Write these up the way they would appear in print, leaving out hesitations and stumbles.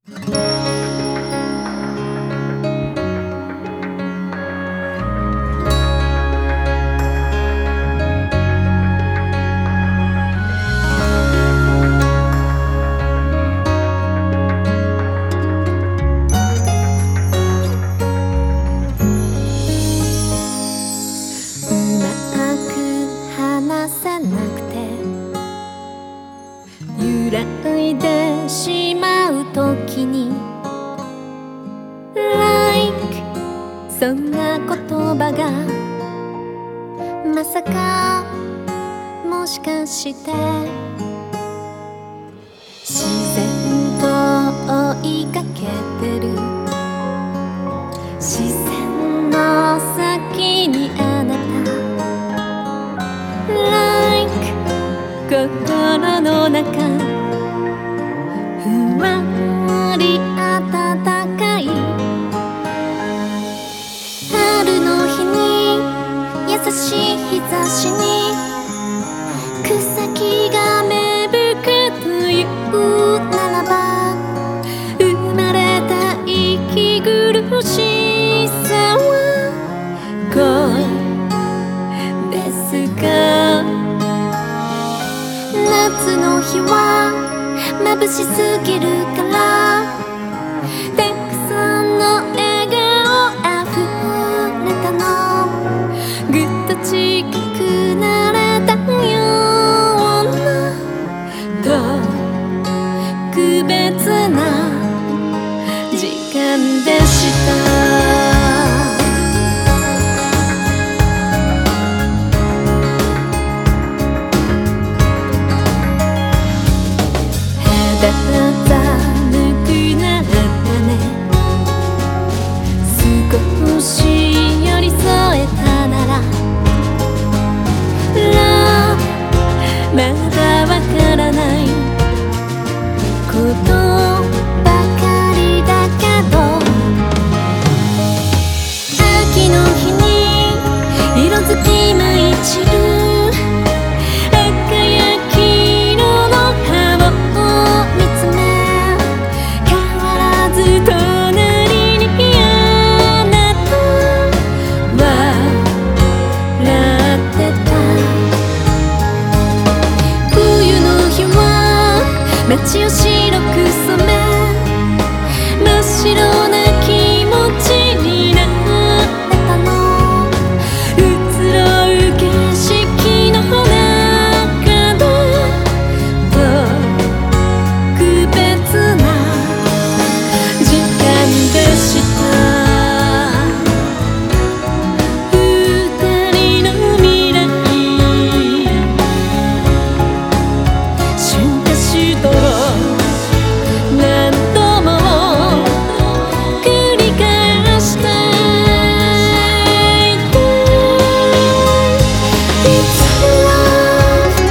揺らいでしまうときに Like そんな言葉がまさかもしかして自然と追いかけてる視線の先にあなた Like 心の中ふわり暖かい春の日に優しい日差しに草木が芽吹くというならば生まれた息苦しさは恋ですか。夏の日は眩しすぎるからたくさんの笑顔あふれたのぐっと近くなれたような特別な時間でした寒くなったね少し寄り添えたなら Love まだわからないことばかりだけど秋の日に色づき舞い散る街を白く染め真っ白な気持ちになれたの移ろう景色の中で特別な時間でした二人の未来春夏秋冬何度も繰り返していて It's love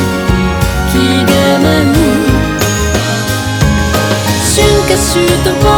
春夏秋冬